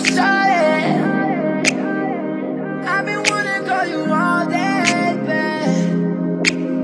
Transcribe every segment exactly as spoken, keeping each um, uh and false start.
shawty, I've been wanna call you all day, babe.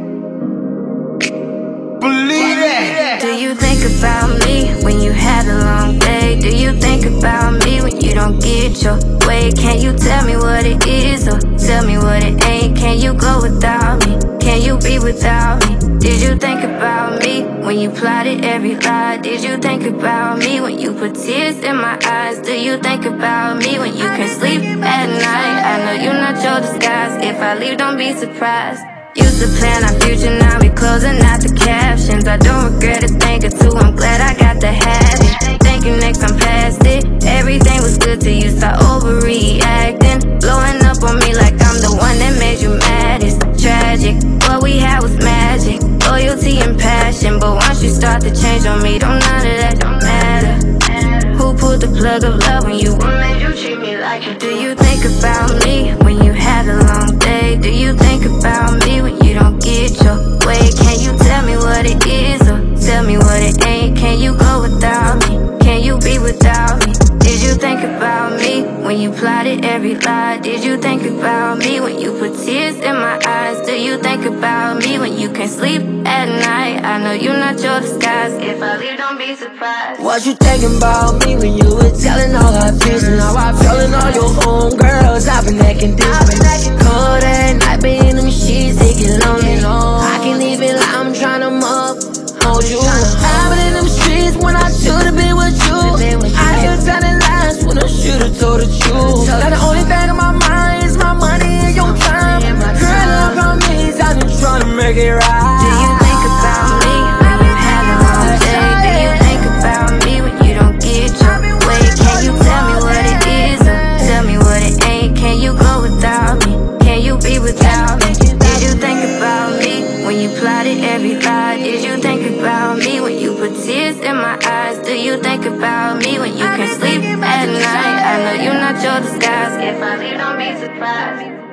Believe it. Do you think about me when you had a long day? Do you think about me when you don't get your way? Can you tell me what it is or tell me what it ain't? Can you go without me? Can you be without me? Did you think about me when you plotted every lie? Did you think about me when you put tears in my eyes? Do you think about me when you can't sleep at night? I know you're not your disguise. If I leave, don't be surprised. Used to plan our future, now we closing out the captions. I don't regret a thing or two, I'm glad I got the habit. Thinking next I'm past it. Everything was good till you start overreacting, blowing up on me like I'm the one that made you mad. It's tragic, what we had was magic, loyalty and passion. But once you start to change on me, don't none of that don't matter. Who pulled the plug of love when you were made you treat me like you do? Do you think about me when you had a long day? Do you think about me when you don't get your way? Can you tell me what it is or tell me what it ain't? Can you go without me? Can you be without me? Did you think about me when you plotted every lie? Did you think about me when you put tears in my eyes? Do you think about me when you can't sleep at night? I know you're not your disguise. If I leave, don't be surprised. What you thinking about me when you were telling all our business? Now I'm telling all your homegirls I've been acting different. Cold at night, been in them sheets, it get lonely. I can't even lie, I'm tryna muff, hold you. I've been in them streets when I should've been with you. I hear telling lies when I should've told the truth. Now the only thing on my mind is my money and your time. Girl, I promise I've been tryna make it right. Do you think about me when you had a long day? Do you think about me when you don't get your way? Can you tell me what it is or tell me what it ain't? Can you go without me? Can you be without me? Did you think about me when you plotted every lie? Did you think about me when you put tears in my eyes? Do you think about me when you can't sleep at night? I know you're not your disguise. If I leave, don't be surprised.